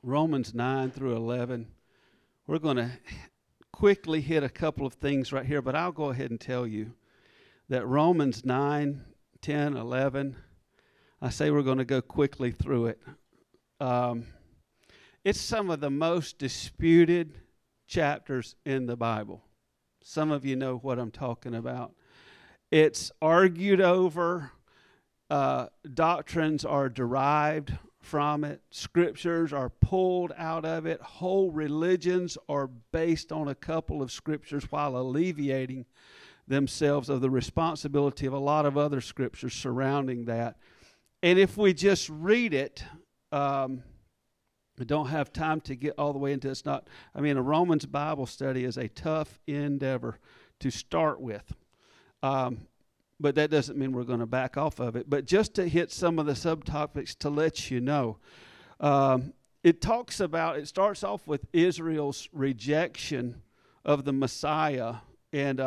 Romans 9 through 11. We're going to quickly hit a couple of things right here, but I'll go ahead and tell you that Romans 9, 10, 11, I say we're going to go quickly through it. It's some of the most disputed chapters in the Bible. Some of you know what I'm talking about. It's argued over. Doctrines are derived from it. Scriptures are pulled out of it. Whole religions are based on a couple of scriptures while alleviating themselves of the responsibility of a lot of other scriptures surrounding that. And if we just read it, I don't have time to get all the way into it. It's not, a Romans Bible study is a tough endeavor to start with. But that doesn't mean we're going to back off of it. But just to hit some of the subtopics to let you know, it starts off with Israel's rejection of the Messiah. And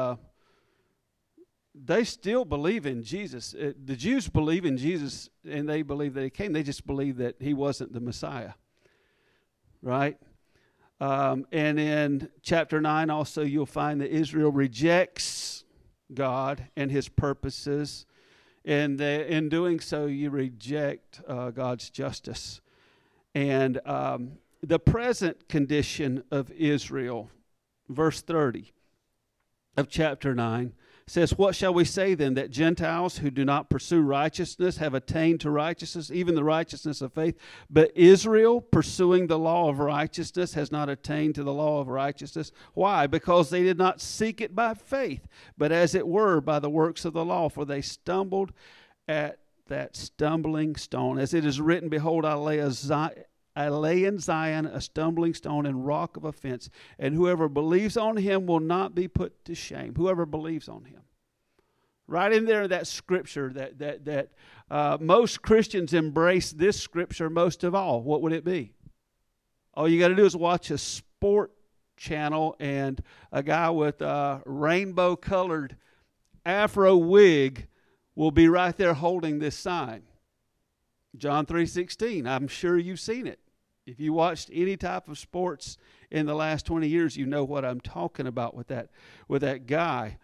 they still believe in Jesus. The Jews believe in Jesus, and they believe that he came. They just believe that he wasn't the Messiah. Right? And in chapter 9 also you'll find that Israel rejects God and his purposes, and in doing so you reject God's justice. And the present condition of Israel, verse 30 of chapter 9, says, "What shall we say then, that Gentiles who do not pursue righteousness have attained to righteousness, even the righteousness of faith? But Israel, pursuing the law of righteousness, has not attained to the law of righteousness. Why? Because they did not seek it by faith, but as it were by the works of the law. For they stumbled at that stumbling stone. As it is written, Behold, I lay in Zion a stumbling stone and rock of offense, and whoever believes on him will not be put to shame." Whoever believes on him. Right in there, that scripture that most Christians embrace this scripture most of all. What would it be? All you got to do is watch a sport channel, and a guy with a rainbow-colored afro wig will be right there holding this sign. John 3:16. I'm sure you've seen it. If you watched any type of sports in the last 20 years, you know what I'm talking about with that guy.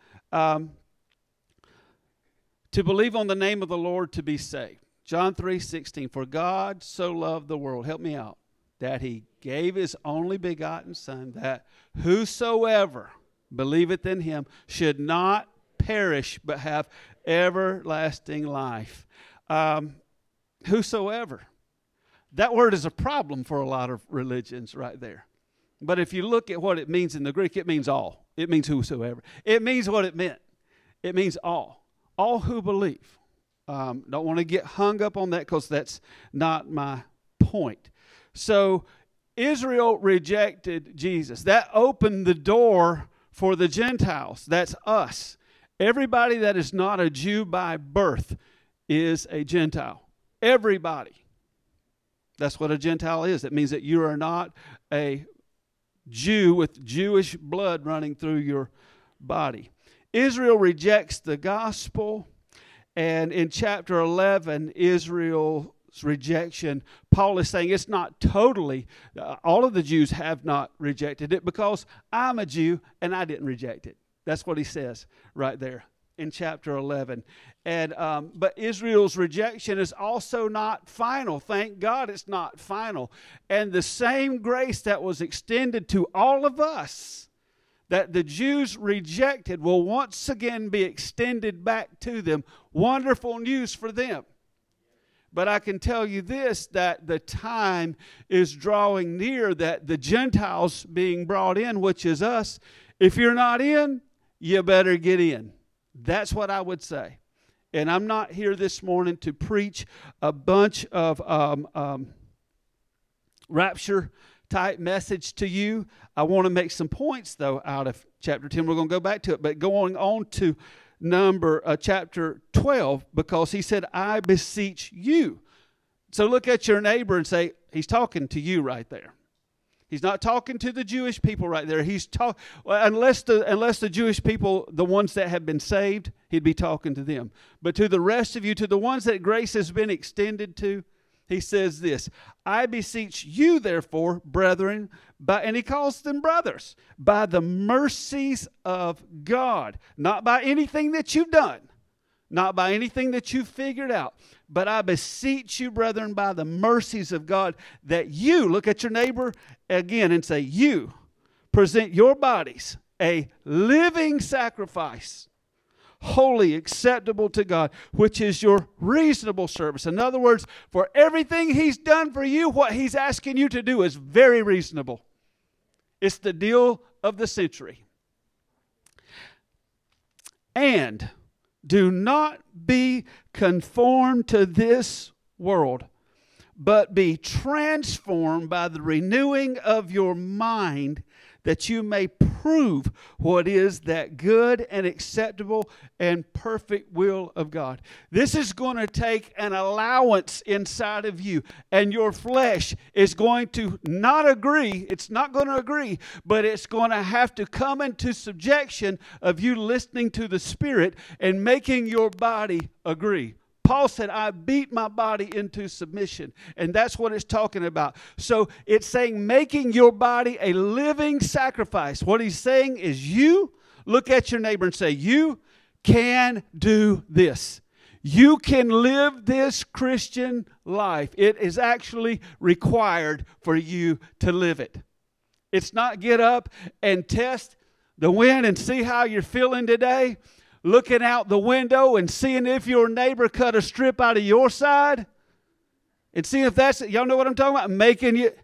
To believe on the name of the Lord to be saved. John 3:16. For God so loved the world, help me out, that he gave his only begotten Son, that whosoever believeth in him should not perish, but have everlasting life. Whosoever. That word is a problem for a lot of religions right there. But if you look at what it means in the Greek, it means all. It means whosoever. It means what it meant. It means all. All who believe. Don't want to get hung up on that because that's not my point. So Israel rejected Jesus. That opened the door for the Gentiles. That's us. Everybody that is not a Jew by birth is a Gentile. Everybody. That's what a Gentile is. It means that you are not a Jew with Jewish blood running through your body. Israel rejects the gospel, and in chapter 11, Israel's rejection, Paul is saying it's not totally, all of the Jews have not rejected it because I'm a Jew and I didn't reject it. That's what he says right there in chapter 11. And but Israel's rejection is also not final. Thank God it's not final. And the same grace that was extended to all of us that the Jews rejected will once again be extended back to them. Wonderful news for them. But I can tell you this, that the time is drawing near that the Gentiles being brought in, which is us, if you're not in, you better get in. That's what I would say. And I'm not here this morning to preach a bunch of rapture-type message to you. I want to make some points, though, out of chapter 10. We're going to go back to it. But going on to chapter 12, because he said, I beseech you. So look at your neighbor and say, he's talking to you right there. He's not talking to the Jewish people right there. Unless the Jewish people, the ones that have been saved, he'd be talking to them. But to the rest of you, to the ones that grace has been extended to, he says this, I beseech you, therefore, brethren, and he calls them brothers, by the mercies of God, not by anything that you've done, not by anything that you've figured out, but I beseech you, brethren, by the mercies of God, that you, look at your neighbor again and say, you present your bodies a living sacrifice, holy, acceptable to God, which is your reasonable service. In other words, for everything he's done for you, what he's asking you to do is very reasonable. It's the deal of the century. And do not be conformed to this world, but be transformed by the renewing of your mind, that you may prove what is that good and acceptable and perfect will of God. This is going to take an allowance inside of you, and your flesh is going to not agree. It's not going to agree, but it's going to have to come into subjection of you listening to the Spirit and making your body agree. Paul said, I beat my body into submission. And that's what it's talking about. So it's saying making your body a living sacrifice. What he's saying is you look at your neighbor and say, you can do this. You can live this Christian life. It is actually required for you to live it. It's not get up and test the wind and see how you're feeling today. Looking out the window and seeing if your neighbor cut a strip out of your side. And see if that's, y'all know what I'm talking about? Making you.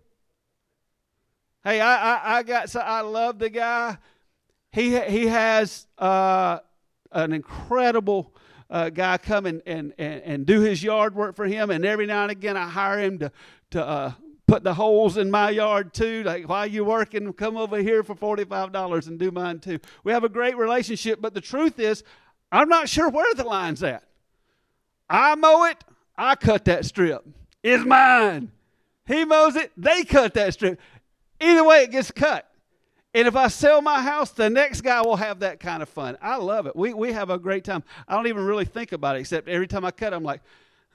Hey, I love the guy. He has an incredible guy come and do his yard work for him. And every now and again I hire him to put the holes in my yard too. Like, while you're working, come over here for $45 and do mine too. We have a great relationship, but the truth is, I'm not sure where the line's at. I mow it, I cut that strip. It's mine. He mows it, they cut that strip. Either way, it gets cut. And if I sell my house, the next guy will have that kind of fun. I love it. We have a great time. I don't even really think about it, except every time I cut, I'm like,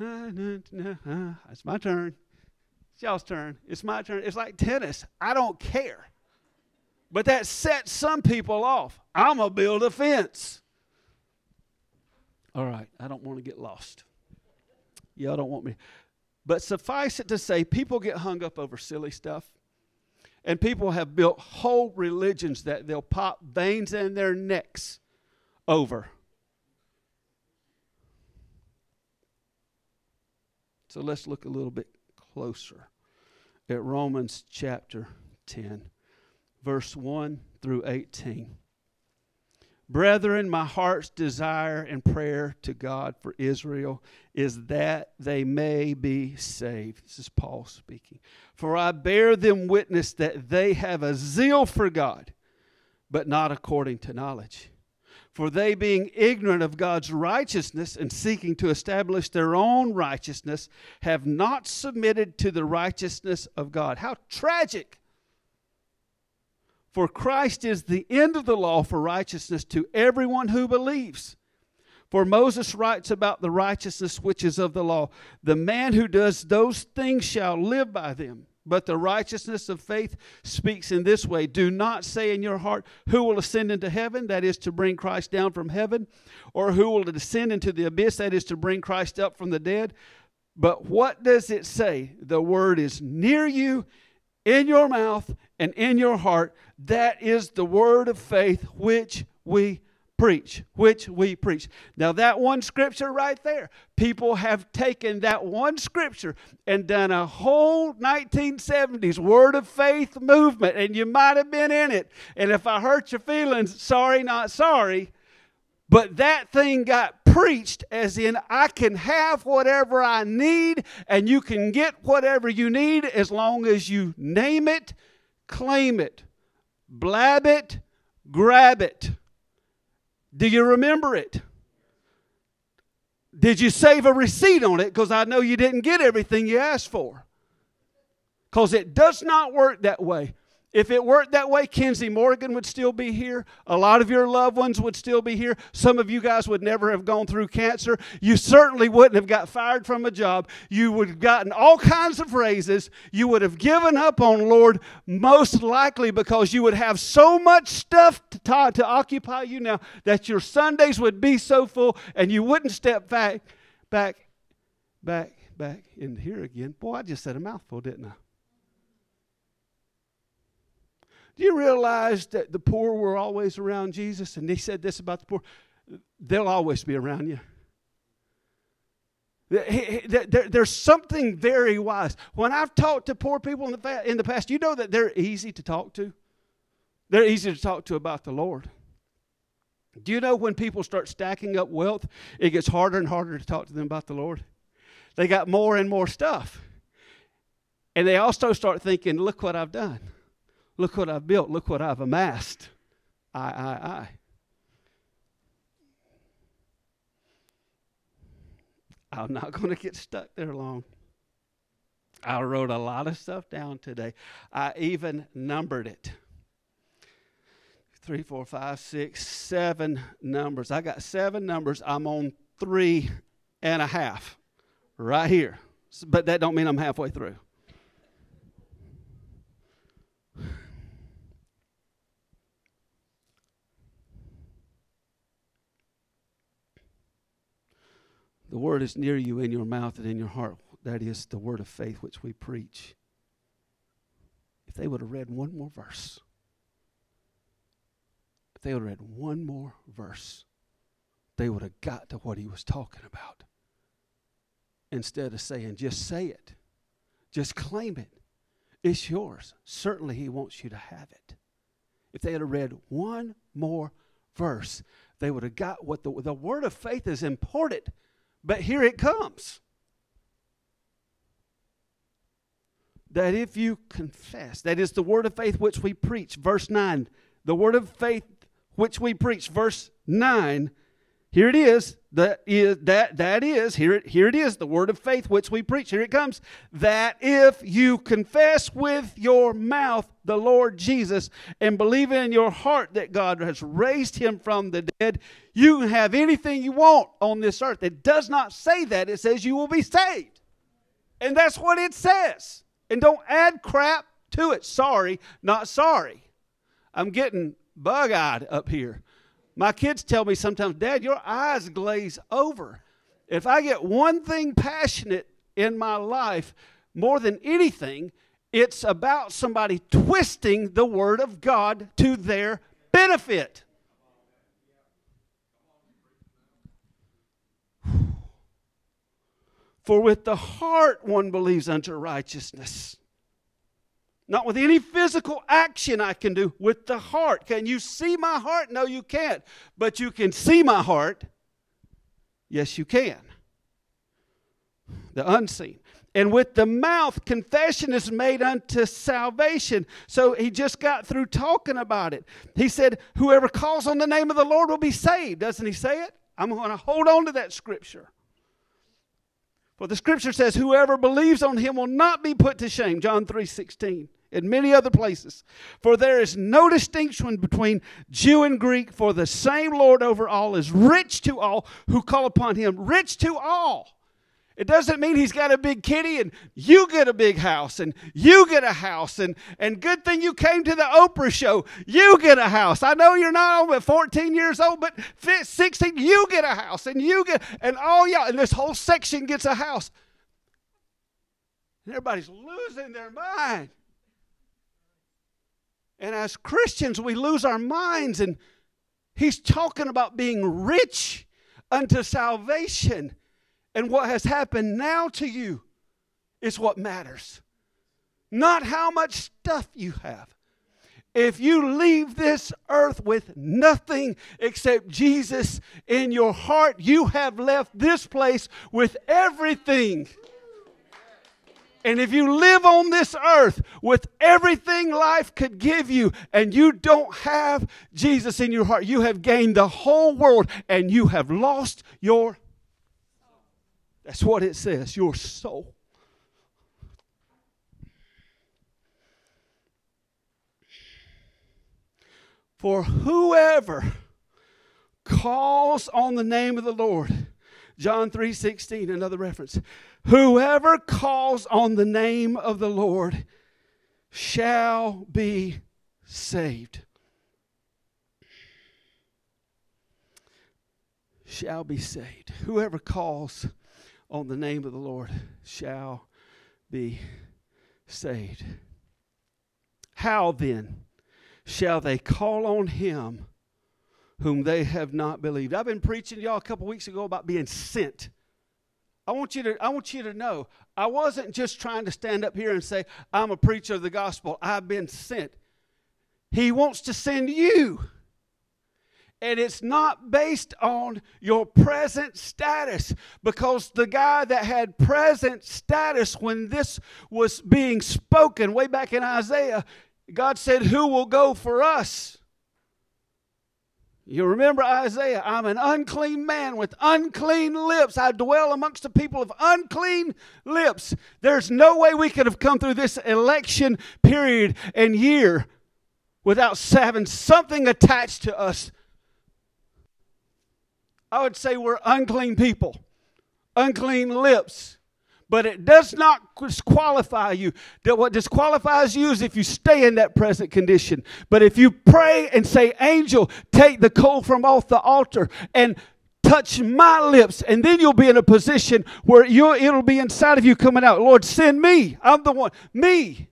it's my turn. It's y'all's turn. It's my turn. It's like tennis. I don't care. But that sets some people off. I'm going to build a fence. All right. I don't want to get lost. Y'all don't want me. But suffice it to say, people get hung up over silly stuff. And people have built whole religions that they'll pop veins in their necks over. So let's look a little bit closer at Romans chapter 10, verse 1 through 18. Brethren, my heart's desire and prayer to God for Israel is that they may be saved. This is Paul speaking. For I bear them witness that they have a zeal for God, but not according to knowledge. For they, being ignorant of God's righteousness and seeking to establish their own righteousness, have not submitted to the righteousness of God. How tragic! For Christ is the end of the law for righteousness to everyone who believes. For Moses writes about the righteousness which is of the law. The man who does those things shall live by them. But the righteousness of faith speaks in this way. Do not say in your heart, who will ascend into heaven? That is to bring Christ down from heaven. Or who will descend into the abyss? That is to bring Christ up from the dead. But what does it say? The word is near you, in your mouth and in your heart. That is the word of faith which we preach. Now that one scripture right there, people have taken that one scripture and done a whole 1970s word of faith movement, and you might have been in it. And if I hurt your feelings, sorry, not sorry. But that thing got preached as in, I can have whatever I need, and you can get whatever you need as long as you name it, claim it, blab it, grab it. Do you remember it? Did you save a receipt on it? Because I know you didn't get everything you asked for. Because it does not work that way. If it weren't that way, Kenzie Morgan would still be here. A lot of your loved ones would still be here. Some of you guys would never have gone through cancer. You certainly wouldn't have got fired from a job. You would have gotten all kinds of raises. You would have given up on Lord most likely because you would have so much stuff to occupy you now that your Sundays would be so full and you wouldn't step back in here again. Boy, I just said a mouthful, didn't I? Do you realize that the poor were always around Jesus? And he said this about the poor. They'll always be around you. There's something very wise. When I've talked to poor people in the past, you know that they're easy to talk to. They're easy to talk to about the Lord. Do you know when people start stacking up wealth, it gets harder and harder to talk to them about the Lord? They got more and more stuff. And they also start thinking, look what I've done. Look what I've built. Look what I've amassed. I. I'm not going to get stuck there long. I wrote a lot of stuff down today. I even numbered it. 3, 4, 5, 6, 7 numbers. I got 7 numbers. I'm on 3.5 right here. But that don't mean I'm halfway through. The word is near you in your mouth and in your heart. That is the word of faith which we preach. If they would have read one more verse, they would have got to what he was talking about. Instead of saying, just say it. Just claim it. It's yours. Certainly he wants you to have it. If they had read one more verse, they would have got what the word of faith is important. But here it comes. That if you confess, that is the word of faith which we preach. Verse 9, the word of faith which we preach. Verse 9, here it is. Here it is, the word of faith which we preach. Here it comes. That if you confess with your mouth the Lord Jesus and believe in your heart that God has raised him from the dead, you can have anything you want on this earth. It does not say that. It says you will be saved. And that's what it says. And don't add crap to it. Sorry, not sorry. I'm getting bug-eyed up here. My kids tell me sometimes, Dad, your eyes glaze over. If I get one thing passionate in my life, more than anything, it's about somebody twisting the Word of God to their benefit. For with the heart one believes unto righteousness. Not with any physical action I can do. With the heart. Can you see my heart? No, you can't. But you can see my heart. Yes, you can. The unseen. And with the mouth, confession is made unto salvation. So he just got through talking about it. He said, whoever calls on the name of the Lord will be saved. Doesn't he say it? I'm going to hold on to that scripture. For the scripture says, whoever believes on him will not be put to shame. John 3:16. And many other places. For there is no distinction between Jew and Greek, for the same Lord over all is rich to all who call upon him. Rich to all. It doesn't mean he's got a big kitty and you get a big house and you get a house. And good thing you came to the Oprah show. You get a house. I know you're not but 14 years old, but 16, you get a house. And all y'all, and this whole section gets a house. And everybody's losing their mind. And as Christians, we lose our minds. And he's talking about being rich unto salvation. And what has happened now to you is what matters. Not how much stuff you have. If you leave this earth with nothing except Jesus in your heart, you have left this place with everything. And if you live on this earth with everything life could give you and you don't have Jesus in your heart, you have gained the whole world and you have lost your. That's what it says, your soul. For whoever calls on the name of the Lord, John 3:16, another reference. Whoever calls on the name of the Lord shall be saved. Shall be saved. Whoever calls on the name of the Lord shall be saved. How then shall they call on him whom they have not believed? I've been preaching to y'all a couple weeks ago about being sent. I want you to know, I wasn't just trying to stand up here and say, I'm a preacher of the gospel. I've been sent. He wants to send you. And it's not based on your present status, because the guy that had present status when this was being spoken way back in Isaiah, God said, who will go for us? You remember Isaiah, I'm an unclean man with unclean lips. I dwell amongst the people of unclean lips. There's no way we could have come through this election period and year without having something attached to us. I would say we're unclean people, unclean lips. But it does not disqualify you. That what disqualifies you is if you stay in that present condition. But if you pray and say, angel, take the coal from off the altar and touch my lips, and then you'll be in a position where it'll be inside of you coming out. Lord, send me. I'm the one. Me.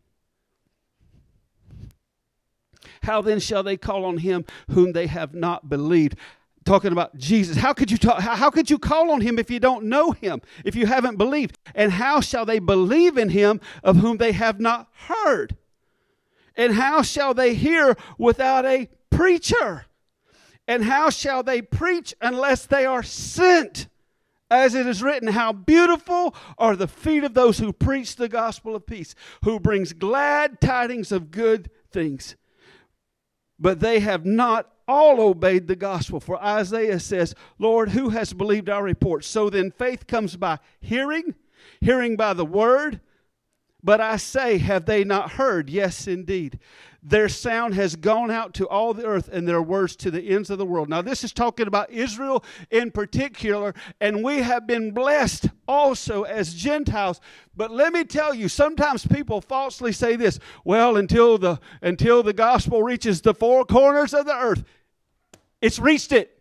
How then shall they call on him whom they have not believed? Talking about Jesus. How could you call on him if you don't know him, if you haven't believed? And how shall they believe in him of whom they have not heard? And how shall they hear without a preacher? And how shall they preach unless they are sent? As it is written, how beautiful are the feet of those who preach the gospel of peace, who brings glad tidings of good things. But they have not all obeyed the gospel. For Isaiah says, Lord, who has believed our report? So then faith comes by hearing, hearing by the word. But I say, have they not heard? Yes, indeed. Their sound has gone out to all the earth, and their words to the ends of the world. Now, this is talking about Israel in particular, and we have been blessed also as Gentiles. But let me tell you, sometimes people falsely say this, well, until the gospel reaches the four corners of the earth, it's reached it.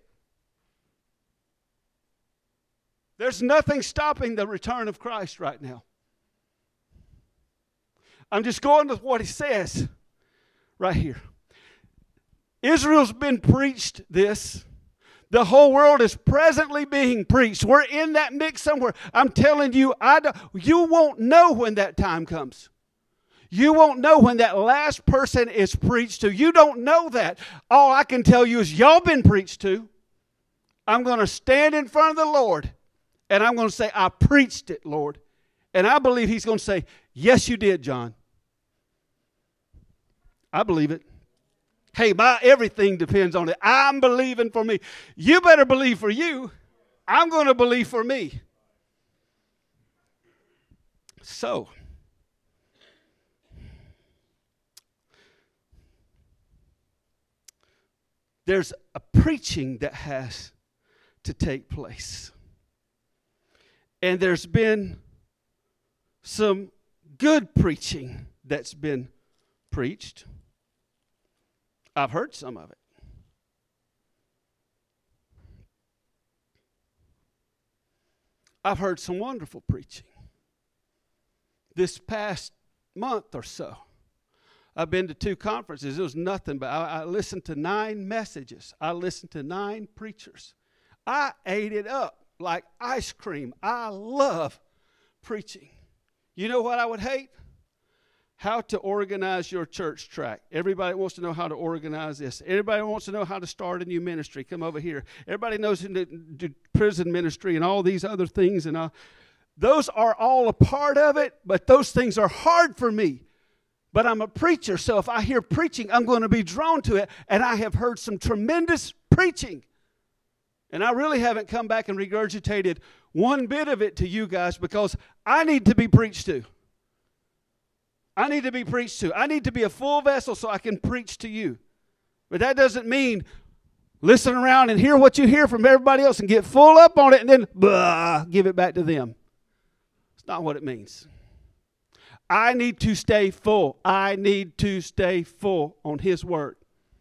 There's nothing stopping the return of Christ right now. I'm just going with what he says right here. Israel's been preached this. The whole world is presently being preached. We're in that mix somewhere. I'm telling you, you won't know when that time comes. You won't know when that last person is preached to. You don't know that. All I can tell you is y'all been preached to. I'm going to stand in front of the Lord and I'm going to say, I preached it, Lord. And I believe he's going to say, yes, you did, John. I believe it. Hey, my everything depends on it. I'm believing for me. You better believe for you. I'm going to believe for me. So, there's a preaching that has to take place. And there's been some good preaching that's been preached. I've heard some of it. I've heard some wonderful preaching. This past month or so, I've been to 2 conferences. It was nothing, but I listened to 9 messages. I listened to 9 preachers. I ate it up like ice cream. I love preaching. You know what I would hate? How to organize your church tract. Everybody wants to know how to organize this. Everybody wants to know how to start a new ministry. Come over here. Everybody knows how to do prison ministry and all these other things. And those are all a part of it, but those things are hard for me. But I'm a preacher, so if I hear preaching, I'm going to be drawn to it. And I have heard some tremendous preaching. And I really haven't come back and regurgitated one bit of it to you guys because I need to be preached to. I need to be preached to. I need to be a full vessel so I can preach to you. But that doesn't mean listen around and hear what you hear from everybody else and get full up on it and then give it back to them. It's not what it means. I need to stay full. I need to stay full on His Word.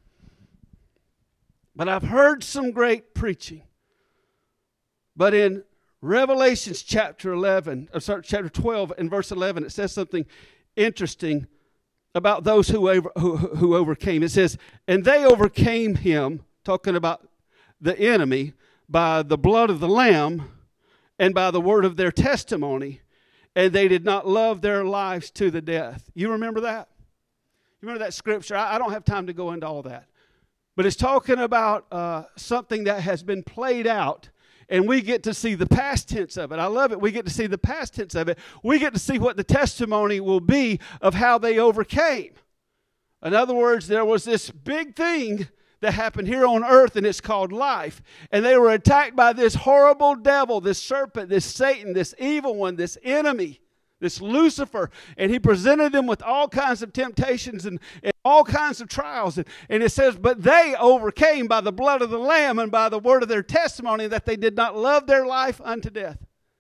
But I've heard some great preaching. But in Revelations chapter 12 and verse 11, it says something interesting about those who overcame. It says, and they overcame him, talking about the enemy, by the blood of the Lamb and by the word of their testimony, and they did not love their lives to the death. You remember that? You remember that scripture? I don't have time to go into all that. But it's talking about something that has been played out, and we get to see the past tense of it. I love it. We get to see the past tense of it. We get to see what the testimony will be of how they overcame. In other words, there was this big thing that happened here on earth, and it's called life. And they were attacked by this horrible devil, this serpent, this Satan, this evil one, this enemy, this Lucifer. And he presented them with all kinds of temptations and all kinds of trials. And it says, but they overcame by the blood of the Lamb and by the word of their testimony, that they did not love their life unto death.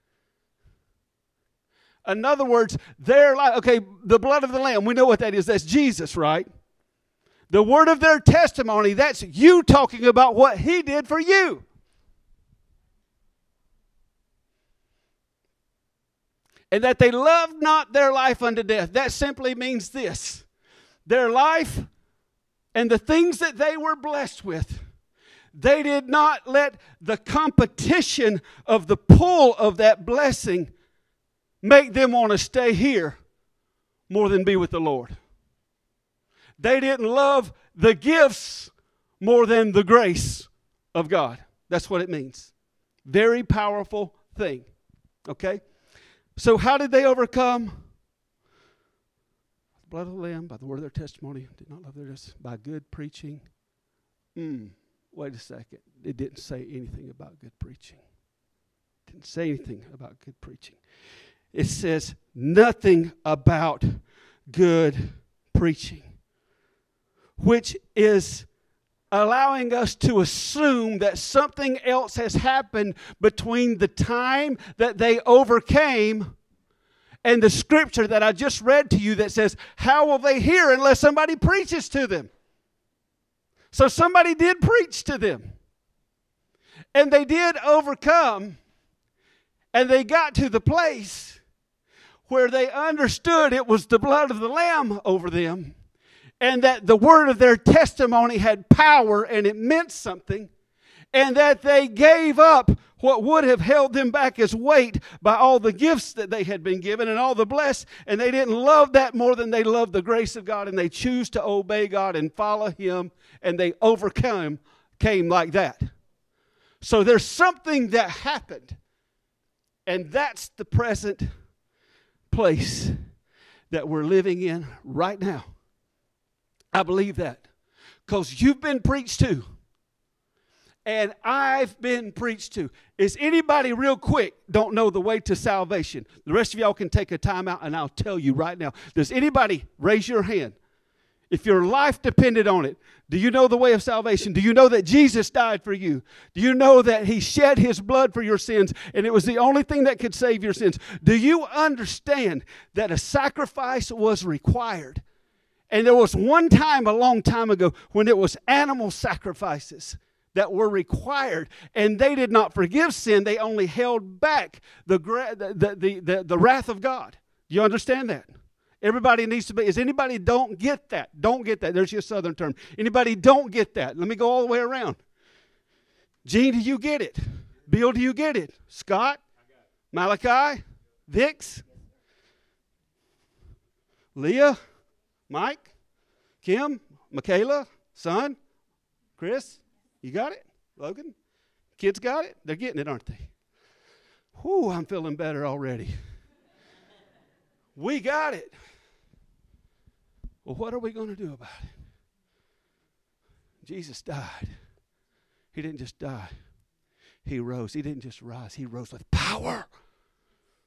In other words, their life, okay, the blood of the Lamb, we know what that is. That's Jesus, right? The word of their testimony, that's you talking about what He did for you. And that they loved not their life unto death. That simply means this. Their life and the things that they were blessed with, they did not let the competition of the pull of that blessing make them want to stay here more than be with the Lord. They didn't love the gifts more than the grace of God. That's what it means. Very powerful thing. Okay? So how did they overcome? The blood of the Lamb, by the word of their testimony, did not love their deaths, by good preaching. Wait a second. It didn't say anything about good preaching. It didn't say anything about good preaching. It says nothing about good preaching, which is allowing us to assume that something else has happened between the time that they overcame and the scripture that I just read to you that says, how will they hear unless somebody preaches to them? So somebody did preach to them. And they did overcome, and they got to the place where they understood it was the blood of the Lamb over them, and that the word of their testimony had power and it meant something, and that they gave up what would have held them back as weight by all the gifts that they had been given and all the blessed, and they didn't love that more than they loved the grace of God, and they choose to obey God and follow Him, and they came like that. So there's something that happened, and that's the present place that we're living in right now. I believe that because you've been preached to and I've been preached to. Is anybody real quick don't know the way to salvation? The rest of y'all can take a time out and I'll tell you right now. Does anybody raise your hand? If your life depended on it, do you know the way of salvation? Do you know that Jesus died for you? Do you know that He shed His blood for your sins and it was the only thing that could save your sins? Do you understand that a sacrifice was required? And there was one time a long time ago when it was animal sacrifices that were required, and they did not forgive sin. They only held back the wrath of God. Do you understand that? Everybody needs to be. Is anybody don't get that? Don't get that. There's your southern term. Anybody don't get that? Let me go all the way around. Gene, do you get it? Bill, do you get it? Scott? Malachi? Vix? Leah? Mike? Kim? Michaela? Son? Chris? You got it? Logan? Kids got it? They're getting it, aren't they? Whew, I'm feeling better already. We got it. Well, what are we going to do about it? Jesus died. He didn't just die. He rose. He didn't just rise. He rose with power.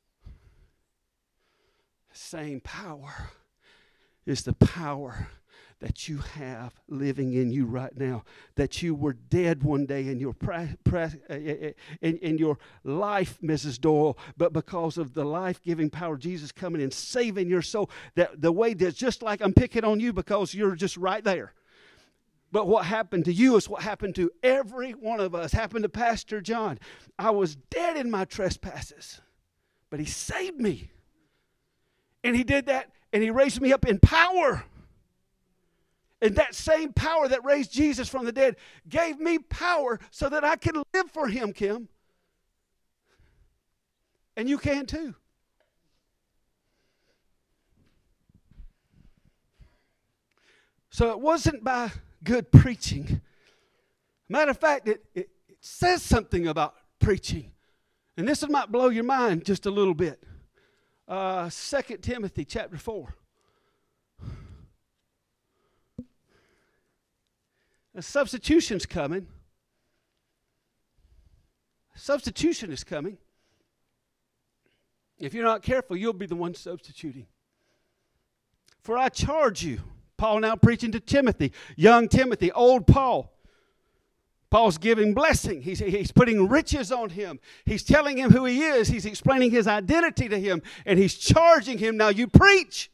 The same power is the power that you have living in you right now, that you were dead one day in your in your life, Mrs. Doyle, but because of the life-giving power of Jesus coming and saving your soul, that the way that's just like I'm picking on you because you're just right there. But what happened to you is what happened to every one of us, happened to Pastor John. I was dead in my trespasses, but he saved me. And he did that, and he raised me up in power. And that same power that raised Jesus from the dead gave me power so that I could live for him, Kim. And you can too. So it wasn't by good preaching. Matter of fact, it says something about preaching. And this might blow your mind just a little bit. 2 Timothy chapter 4. A substitution's coming. Substitution is coming. If you're not careful, you'll be the one substituting. For I charge you, Paul now preaching to Timothy, young Timothy, old Paul. Paul's giving blessing. He's putting riches on him. He's telling him who he is. He's explaining his identity to him. And he's charging him, now you preach.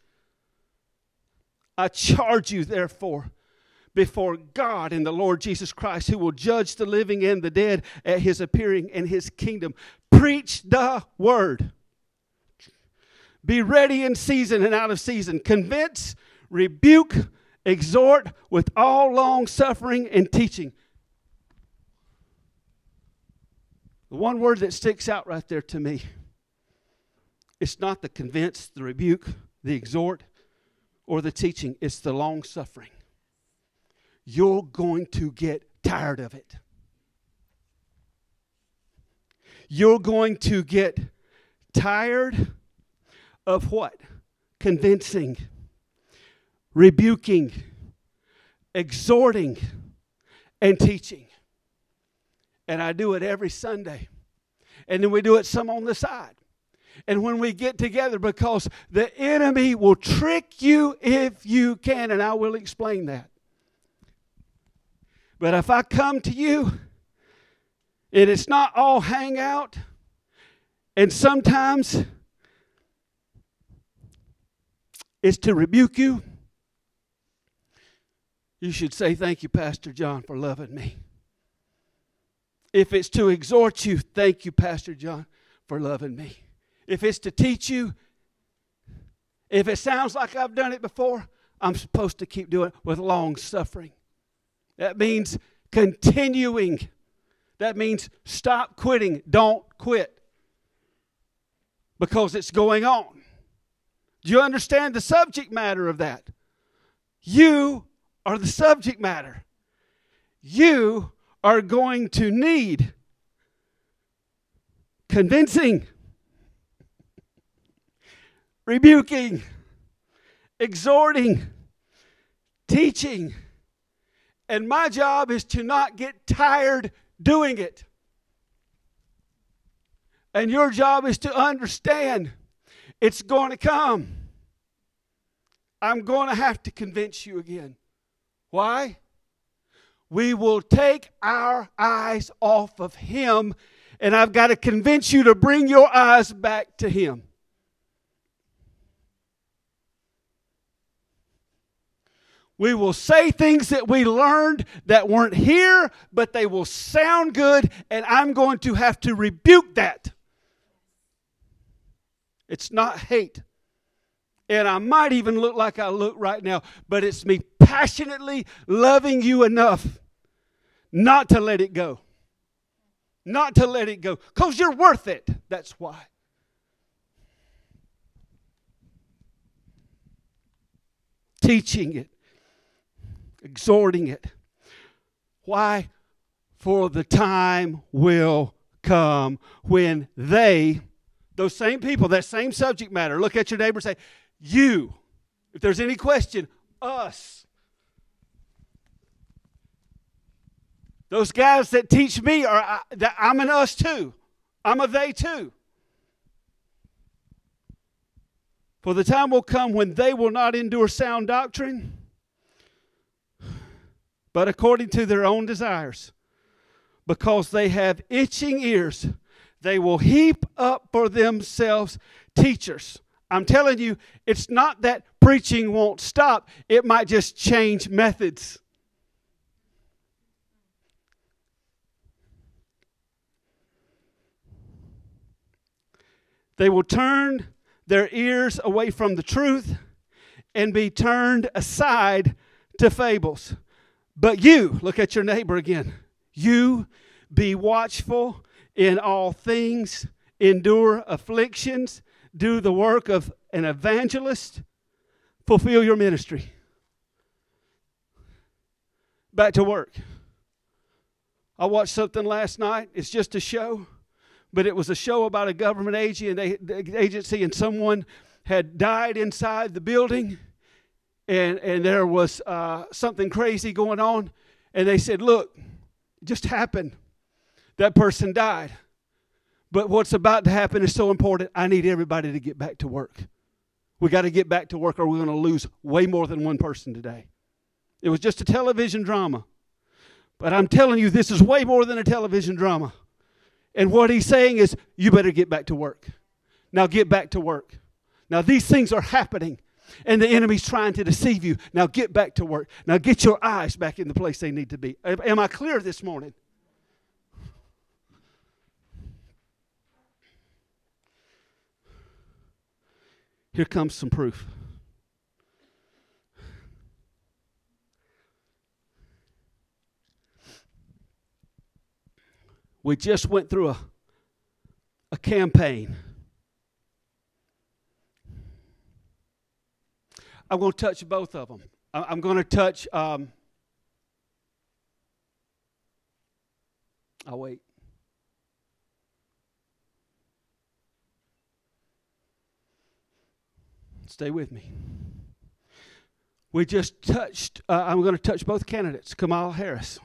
I charge you, therefore, before God and the Lord Jesus Christ, who will judge the living and the dead at his appearing in his kingdom. Preach the word. Be ready in season and out of season. Convince, rebuke, exhort with all long suffering and teaching. The one word that sticks out right there to me, it's not the convince, the rebuke, the exhort, or the teaching. It's the long suffering. You're going to get tired of it. You're going to get tired of what? Convincing, rebuking, exhorting, and teaching. And I do it every Sunday. And then we do it some on the side. And when we get together, because the enemy will trick you if you can, and I will explain that. But if I come to you, and it's not all hangout, and sometimes it's to rebuke you, you should say, thank you, Pastor John, for loving me. If it's to exhort you, thank you, Pastor John, for loving me. If it's to teach you, if it sounds like I've done it before, I'm supposed to keep doing it with long suffering. That means continuing. That means stop quitting. Don't quit. Because it's going on. Do you understand the subject matter of that? You are the subject matter. You are going to need convincing, rebuking, exhorting, teaching. And my job is to not get tired doing it. And your job is to understand it's going to come. I'm going to have to convince you again. Why? We will take our eyes off of Him, and I've got to convince you to bring your eyes back to Him. We will say things that we learned that weren't here, but they will sound good, and I'm going to have to rebuke that. It's not hate. And I might even look like I look right now, but it's me passionately loving you enough not to let it go. Not to let it go. Because you're worth it. That's why. Teaching it. Exhorting it. Why? For the time will come when they, those same people, that same subject matter, look at your neighbor and say, you. If there's any question, us. Those guys that teach me, I'm an us too. I'm a they too. For the time will come when they will not endure sound doctrine, but according to their own desires. Because they have itching ears, they will heap up for themselves teachers. I'm telling you, it's not that preaching won't stop. It might just change methods. They will turn their ears away from the truth and be turned aside to fables. But you, look at your neighbor again. You be watchful in all things, endure afflictions, do the work of an evangelist, fulfill your ministry. Back to work. I watched something last night. It's just a show, but it was a show about a government agency, and someone had died inside the building, and there was something crazy going on, and they said, look, it just happened. That person died. But what's about to happen is so important, I need everybody to get back to work. We got to get back to work or we're going to lose way more than one person today. It was just a television drama. But I'm telling you, this is way more than a television drama. And what he's saying is, you better get back to work. Now get back to work. Now these things are happening, and the enemy's trying to deceive you. Now get back to work. Now get your eyes back in the place they need to be. Am I clear this morning? Here comes some proof. We just went through a campaign. I'm going to touch both of them. I'm going to touch, I'll wait. Stay with me. We just touched, I'm going to touch both candidates, Kamala Harris,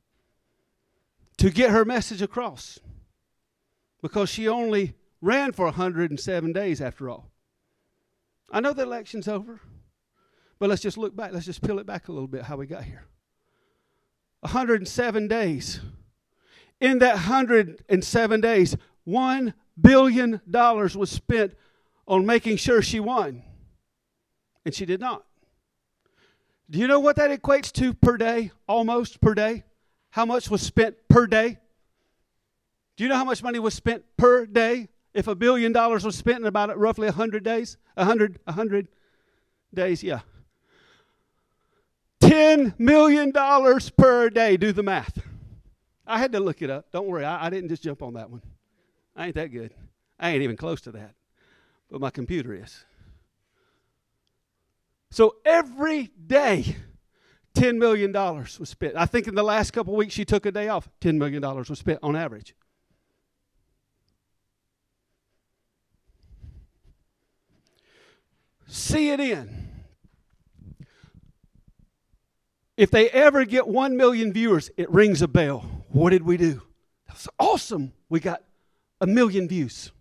to get her message across, because she only ran for 107 days after all. I know the election's over, but let's just look back. Let's just peel it back a little bit how we got here. 107 days. In that 107 days, $1 billion was spent on making sure she won. And she did not. Do you know what that equates to per day? Almost per day? How much was spent per day? Do you know how much money was spent per day if $1 billion was spent in about roughly 100 days? 100 days, yeah. $10 million per day. Do the math. I had to look it up. Don't worry, I didn't just jump on that one. I ain't that good. I ain't even close to that. But my computer is. So every day, $10 million was spent. I think in the last couple of weeks she took a day off. $10 million was spent on average. CNN. If they ever get 1 million viewers, it rings a bell. What did we do? That's awesome. We got 1 million views.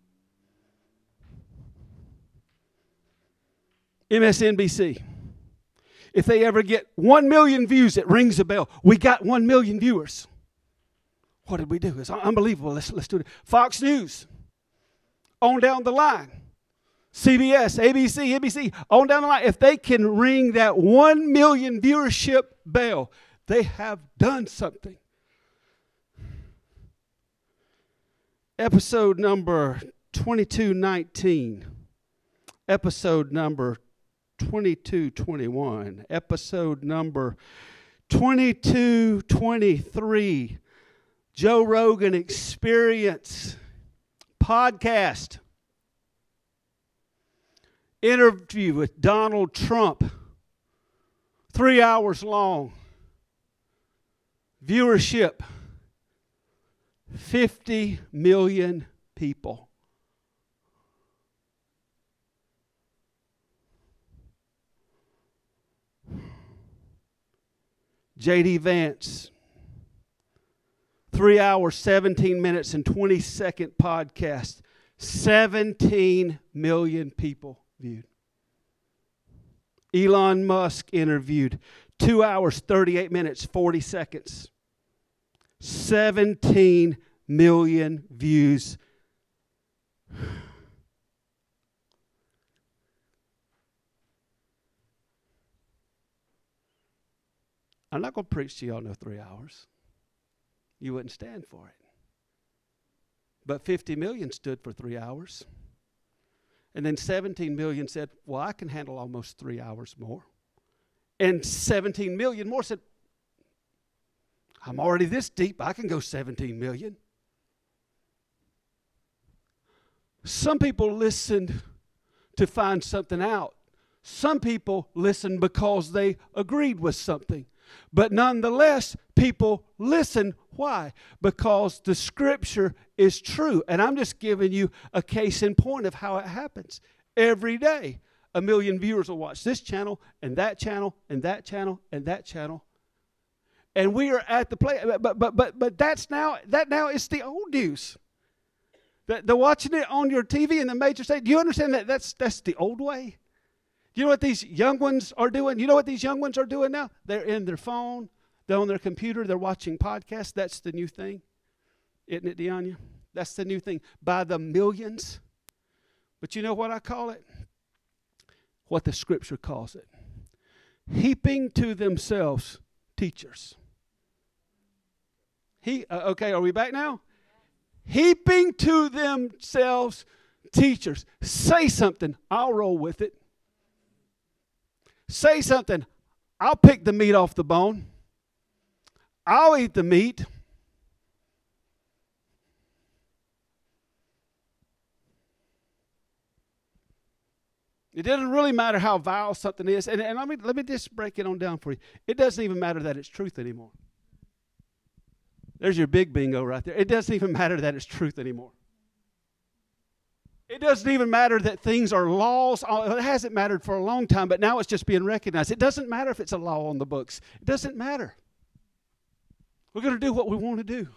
MSNBC. If they ever get 1 million views, it rings a bell. We got 1 million viewers. What did we do? It's unbelievable. Let's do it. Fox News. On down the line. CBS, ABC, NBC, on down the line. If they can ring that 1 million viewership bell, they have done something. Episode number 2219. Episode number 2221. Episode number 2223. Joe Rogan Experience podcast. Interview with Donald Trump. 3 hours long. Viewership. 50 million people. J.D. Vance. 3 hours, 17 minutes, and 20-second podcast. 17 million people viewed. Elon Musk interviewed. 2 hours, 38 minutes, 40 seconds. 17 million views. I'm not going to preach to y'all no 3 hours. You wouldn't stand for it. But 50 million stood for 3 hours. And then 17 million said, well, I can handle almost 3 hours more. And 17 million more said, I'm already this deep, I can go 17 million. Some people listened to find something out. Some people listened because they agreed with something. But nonetheless, people listen. Why? Because the Scripture is true. And I'm just giving you a case in point of how it happens. Every day, 1 million viewers will watch this channel and that channel and that channel and that channel. And we are at the place. But that now is the old news. They're watching it on your TV in the major state. Do you understand that that's the old way? You know what these young ones are doing? You know what these young ones are doing now? They're in their phone. They're on their computer. They're watching podcasts. That's the new thing. Isn't it, Deanya? That's the new thing. By the millions. But you know what I call it? What the Scripture calls it. Heaping to themselves teachers. Okay, are we back now? Heaping to themselves teachers. Say something. I'll roll with it. Say something. I'll pick the meat off the bone. I'll eat the meat. It doesn't really matter how vile something is. And let me just break it on down for you. It doesn't even matter that it's truth anymore. There's your big bingo right there. It doesn't even matter that it's truth anymore. It doesn't even matter that things are laws. It hasn't mattered for a long time, but now it's just being recognized. It doesn't matter if it's a law on the books. It doesn't matter. We're going to do what we want to do.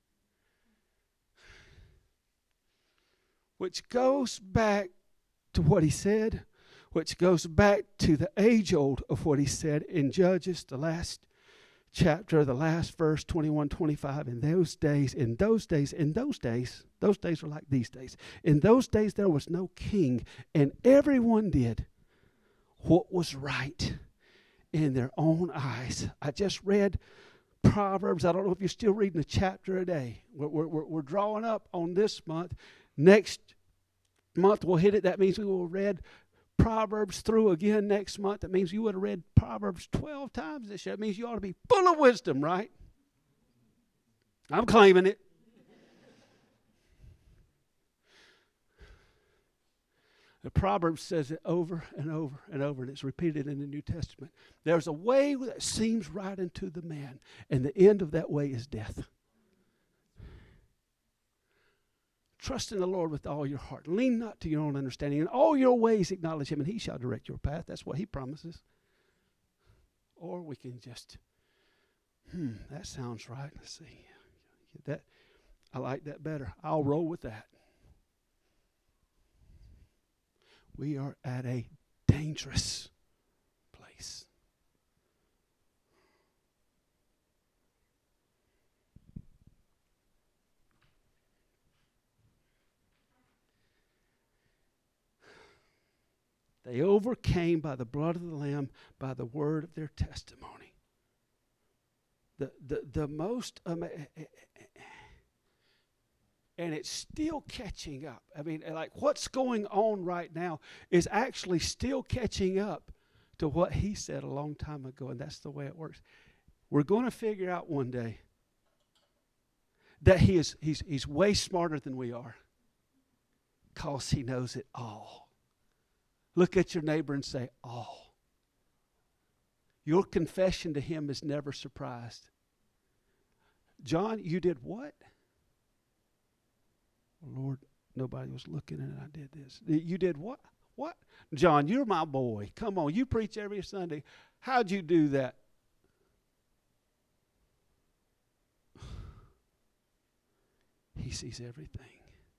Which goes back to what he said, which goes back to the age-old of what he said in Judges, the last chapter, the last verse, 21, 25. In those days, those days were like these days. In those days there was no king, and everyone did what was right in their own eyes. I just read Proverbs. I don't know if you're still reading a chapter a day. We're drawing up on this month. Next month we'll hit it. That means we will have read Proverbs through again next month. That means you would have read Proverbs 12 times this year. That means you ought to be full of wisdom, right? I'm claiming it. The Proverbs says it over and over and over, and it's repeated in the New Testament. There's a way that seems right unto the man, and the end of that way is death. Trust in the Lord with all your heart. Lean not to your own understanding. In all your ways acknowledge him, and he shall direct your path. That's what he promises. Or we can just, that sounds right. Let's see. I like that better. I'll roll with that. We are at a dangerous place. They overcame by the blood of the Lamb, by the word of their testimony. The most amazing, and it's still catching up. I mean, like what's going on right now is actually still catching up to what he said a long time ago, and that's the way it works. We're going to figure out one day that he's way smarter than we are, because he knows it all. Look at your neighbor and say, all. Your confession to him is never surprised. John, you did what? Lord, nobody was looking and I did this. You did what? What? John, you're my boy. Come on, you preach every Sunday. How'd you do that? He sees everything.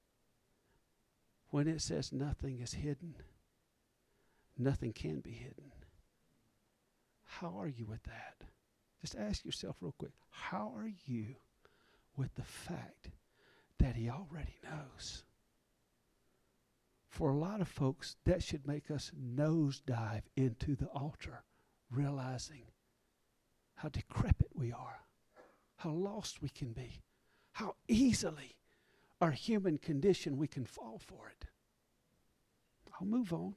When it says nothing is hidden, nothing can be hidden. How are you with that? Just ask yourself real quick. How are you with the fact that He already knows? For a lot of folks, that should make us nosedive into the altar, realizing how decrepit we are, how lost we can be, how easily our human condition we can fall for it. I'll move on.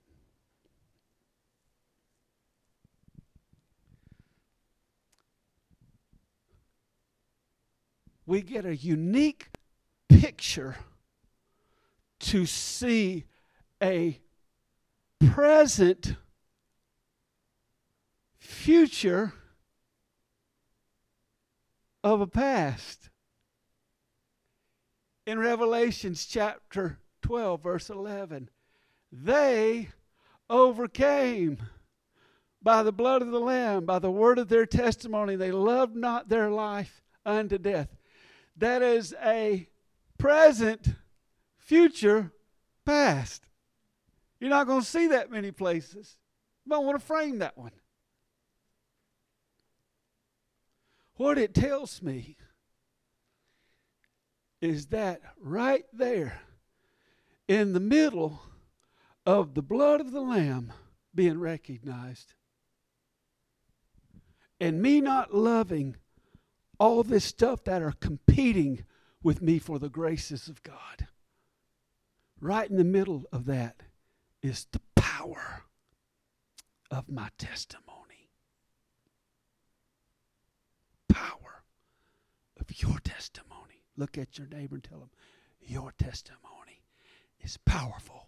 We get a unique picture to see a present, future of a past. In Revelations chapter 12, verse 11, they overcame by the blood of the Lamb, by the word of their testimony. They loved not their life unto death. That is a present, future, past. You're not going to see that many places. You might want to frame that one. What it tells me is that right there in the middle of the blood of the Lamb being recognized and me not loving all this stuff that are competing with me for the graces of God, right in the middle of that is the power of my testimony. Power of your testimony. Look at your neighbor and tell them, your testimony is powerful.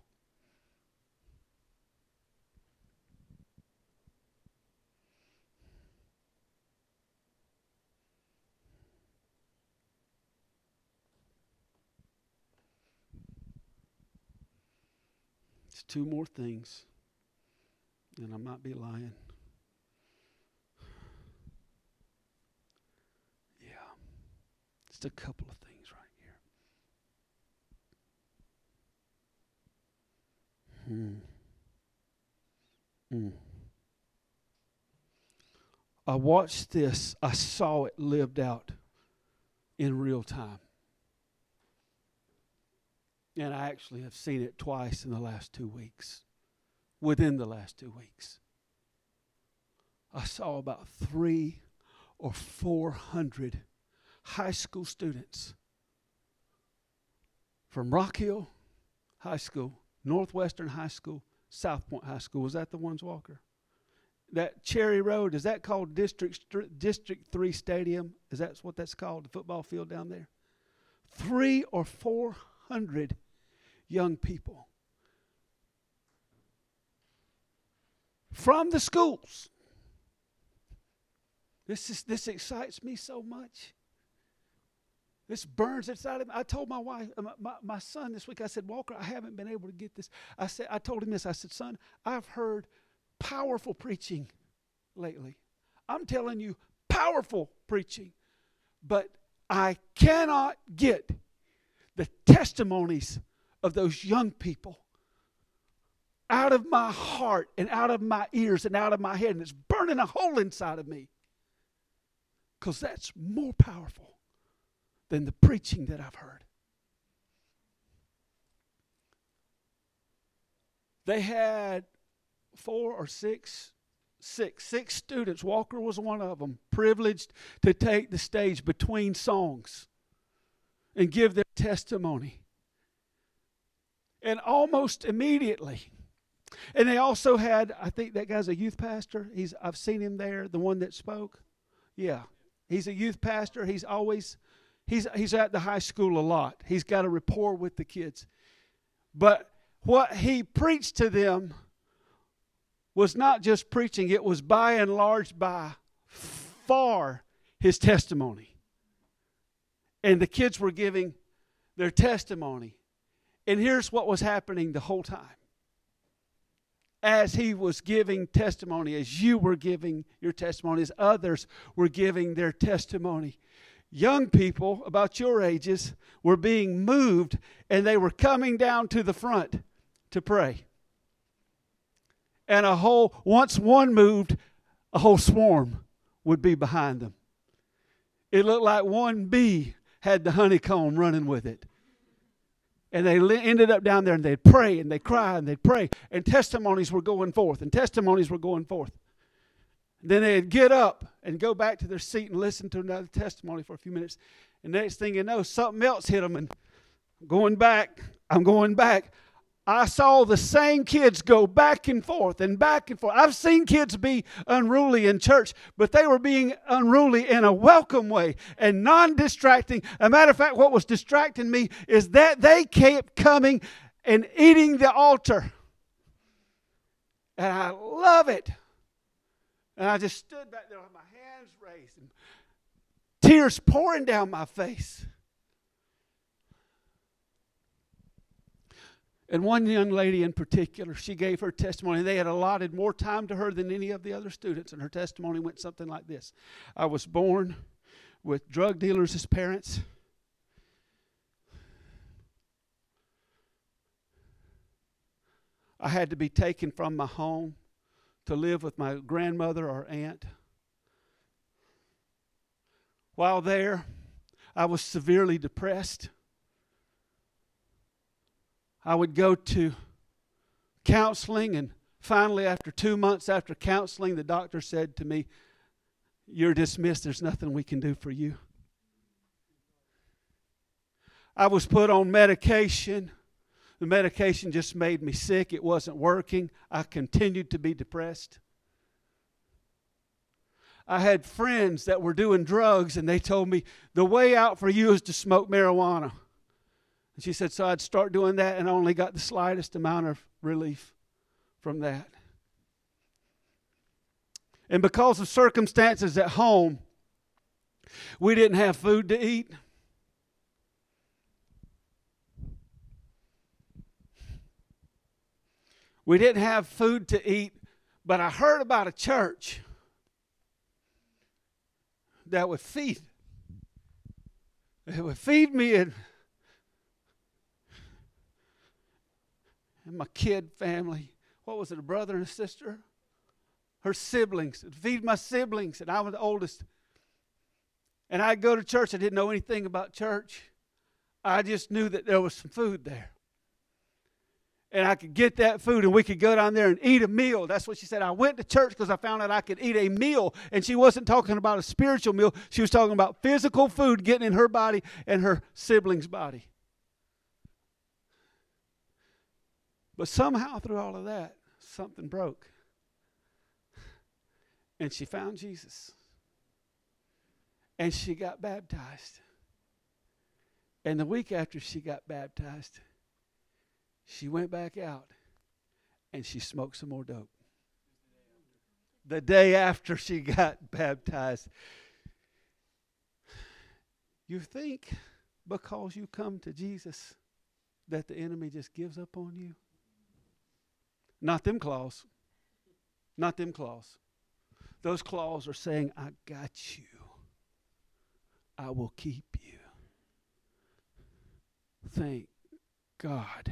It's two more things, and I might be lying. Yeah, just a couple of things right here. I watched this. I saw it lived out in real time. And I actually have seen it twice in the last 2 weeks. Within the last 2 weeks. I saw about 300 or 400 high school students from Rock Hill High School, Northwestern High School, South Point High School. Was that the ones, Walker? That Cherry Road, is that called District 3 Stadium? Is that what that's called, the football field down there? 300 or 400 young people from the schools. This excites me so much. This burns inside of me. I told my wife, my son this week, I said, Walker, I haven't been able to get this. I told him this. I said, son, I've heard powerful preaching lately. I'm telling you, powerful preaching. But I cannot get the testimonies of those young people out of my heart and out of my ears and out of my head. And it's burning a hole inside of me. Because that's more powerful than the preaching that I've heard. They had 4 or 6 students. Walker was one of them, privileged to take the stage between songs and give their testimony. And almost immediately, and they also had, I think that guy's a youth pastor. I've seen him there, the one that spoke. Yeah, he's a youth pastor. He's at the high school a lot. He's got a rapport with the kids. But what he preached to them was not just preaching. It was by and large, by far, his testimony. And the kids were giving their testimony. And here's what was happening the whole time. As he was giving testimony, as you were giving your testimony, as others were giving their testimony, young people about your ages were being moved, and they were coming down to the front to pray. And once one moved, a whole swarm would be behind them. It looked like one bee had the honeycomb running with it. And they ended up down there, and they'd pray, and they'd cry, and they'd pray. And testimonies were going forth, and testimonies were going forth. Then they'd get up and go back to their seat and listen to another testimony for a few minutes. And next thing you know, something else hit them, and I'm going back. I saw the same kids go back and forth and back and forth. I've seen kids be unruly in church, but they were being unruly in a welcome way and non-distracting. As a matter of fact, what was distracting me is that they kept coming and eating the altar. And I love it. And I just stood back there with my hands raised and tears pouring down my face. And one young lady in particular, she gave her testimony. They had allotted more time to her than any of the other students, and her testimony went something like this. I was born with drug dealers as parents. I had to be taken from my home to live with my grandmother or aunt. While there, I was severely depressed. I would go to counseling, and finally, after 2 months after counseling, the doctor said to me, "You're dismissed. There's nothing we can do for you." I was put on medication. The medication just made me sick. It wasn't working. I continued to be depressed. I had friends that were doing drugs, and they told me, "The way out for you is to smoke marijuana." And she said, so I'd start doing that, and I only got the slightest amount of relief from that. And because of circumstances at home, we didn't have food to eat. We didn't have food to eat, but I heard about a church that would feed. It would feed me and my kid family. What was it, a brother and a sister? Her siblings. It'd feed my siblings, and I was the oldest. And I'd go to church. I didn't know anything about church. I just knew that there was some food there. And I could get that food, and we could go down there and eat a meal. That's what she said. I went to church because I found out I could eat a meal. And she wasn't talking about a spiritual meal. She was talking about physical food getting in her body and her siblings' body. But somehow through all of that, something broke. And she found Jesus. And she got baptized. And the week after she got baptized, she went back out and she smoked some more dope. The day after she got baptized. You think because you come to Jesus that the enemy just gives up on you? Not them claws. Not them claws. Those claws are saying, I got you. I will keep you. Thank God.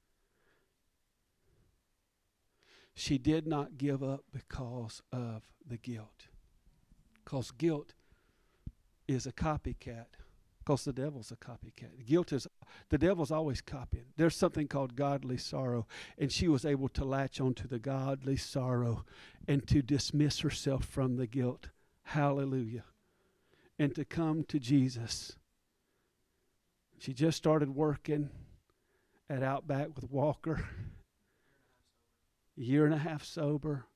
She did not give up because of the guilt. Because guilt is a copycat. Because the devil's a copycat. Guilt is, the devil's always copying. There's something called godly sorrow. And she was able to latch onto the godly sorrow and to dismiss herself from the guilt. Hallelujah. And to come to Jesus. She just started working at Outback with Walker. A year and a half sober.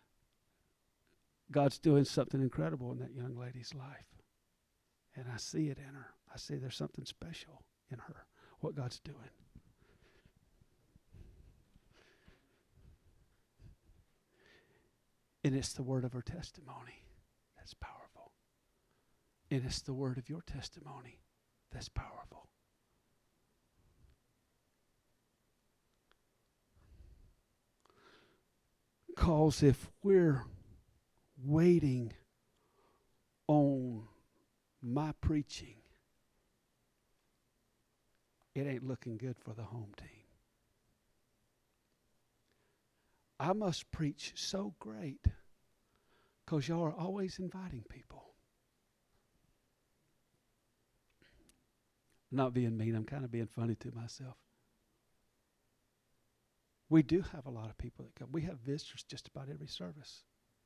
God's doing something incredible in that young lady's life. And I see it in her. I see there's something special in her, what God's doing. And it's the word of her testimony that's powerful. And it's the word of your testimony that's powerful. Because if we're waiting on my preaching, it ain't looking good for the home team. I must preach so great Because y'all are always inviting people. I'm not being mean. I'm kind of being funny to myself. We do have a lot of people that come. We have visitors just about every service.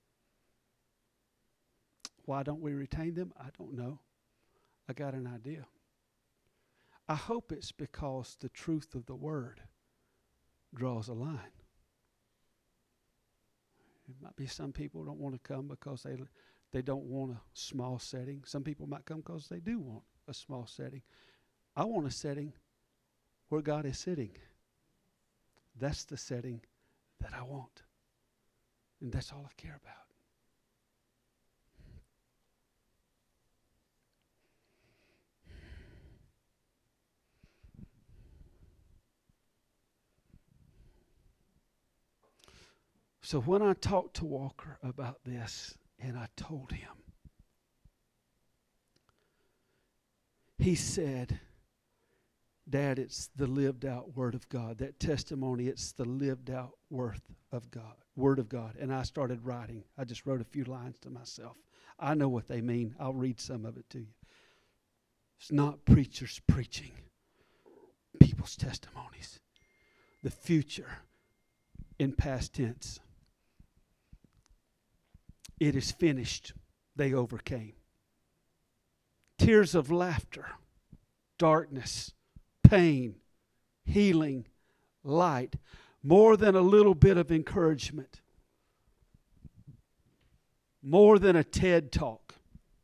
Why don't we retain them? I don't know. I got an idea. I hope it's because the truth of the word draws a line. It might be some people don't want to come because they don't want a small setting. Some people might come because they do want a small setting. I want a setting where God is sitting. That's the setting that I want. And that's all I care about. So when I talked to Walker about this, and I told him, he said, Dad, it's the lived out Word of God. That testimony, it's the lived out Word of God. And I started writing. I just wrote a few lines to myself. I know what they mean. I'll read some of it to you. It's not preachers preaching. People's testimonies. The future in past tense. It is finished. They overcame. Tears of laughter, darkness, pain, healing, light, more than a little bit of encouragement, more than a TED talk.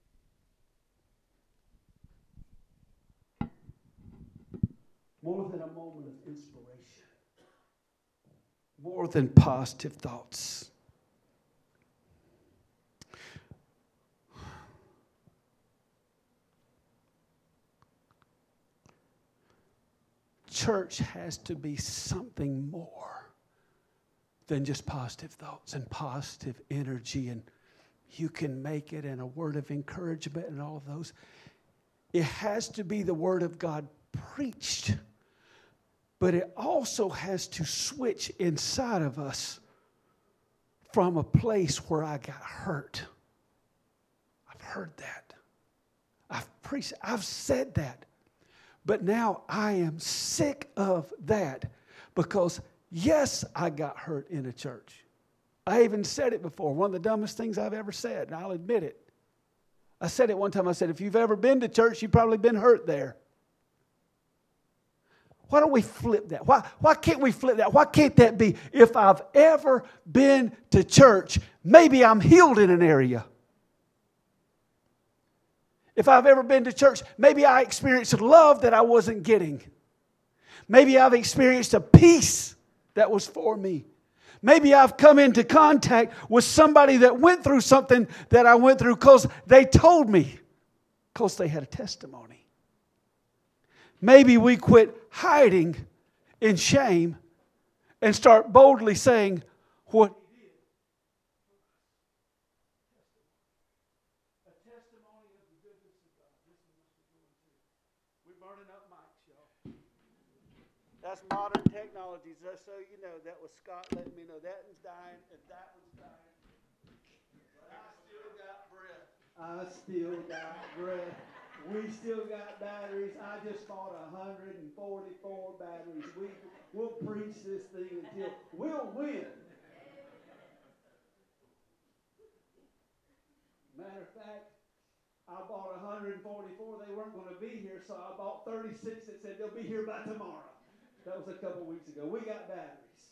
More than a moment of inspiration, more than positive thoughts. Church has to be something more than just positive thoughts and positive energy, and you can make it, and a word of encouragement and all of those. It has to be the Word of God preached, but it also has to switch inside of us from a place where I got hurt. I've heard that. I've preached, I've said that. But now I am sick of that because, yes, I got hurt in a church. I even said it before. One of the dumbest things I've ever said, and I'll admit it. I said it one time. I said, if you've ever been to church, you've probably been hurt there. Why don't we flip that? Why can't we flip that? Why can't that be? If I've ever been to church, maybe I'm healed in an area. If I've ever been to church, maybe I experienced love that I wasn't getting. Maybe I've experienced a peace that was for me. Maybe I've come into contact with somebody that went through something that I went through because they told me, because they had a testimony. Maybe we quit hiding in shame and start boldly saying what He did. A testimony of the goodness of God. This is what we're doing too. We're burning up mics, y'all. That's modern technology, just so you know. That was Scott letting me know that one's dying and that one's dying. But I still got breath. I still got breath. We still got batteries. I just bought 144 batteries. We'll preach this thing until we'll win. Matter of fact, I bought 144. They weren't going to be here, so I bought 36 that said they'll be here by tomorrow. That was a couple weeks ago. We got batteries.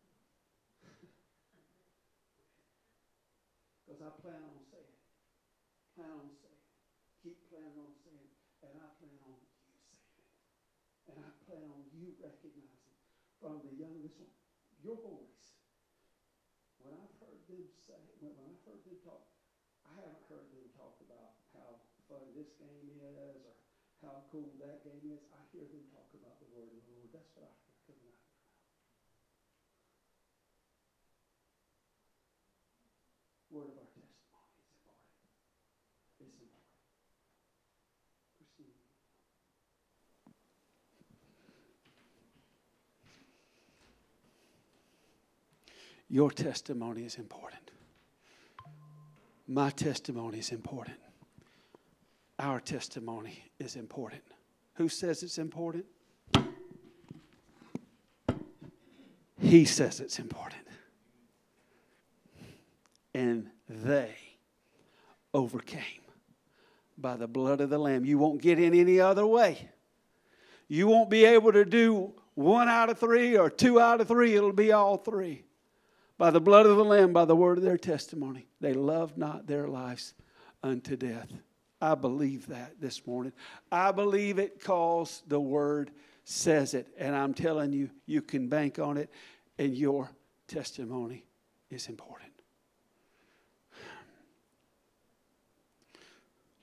Because I plan on saying it. Keep planning on saying it. And I plan on you saying it. And I plan on you recognizing from the youngest one, your voice. When I've heard them say, when I've heard them talk, I haven't heard them talk about how fun this game is or how cool that game is. I hear them talk about the word of the Lord. That's what I hear coming out of their mouth. Word of our testimony is important. It's important. Christine. Your testimony is important. My testimony is important. Our testimony is important. Who says it's important? He says it's important. And they overcame by the blood of the Lamb. You won't get in any other way. You won't be able to do 1 out of 3 or 2 out of 3. It'll be all 3. By the blood of the Lamb, by the word of their testimony. They loved not their lives unto death. I believe that this morning. I believe it because the word says it. And I'm telling you, you can bank on it. And your testimony is important.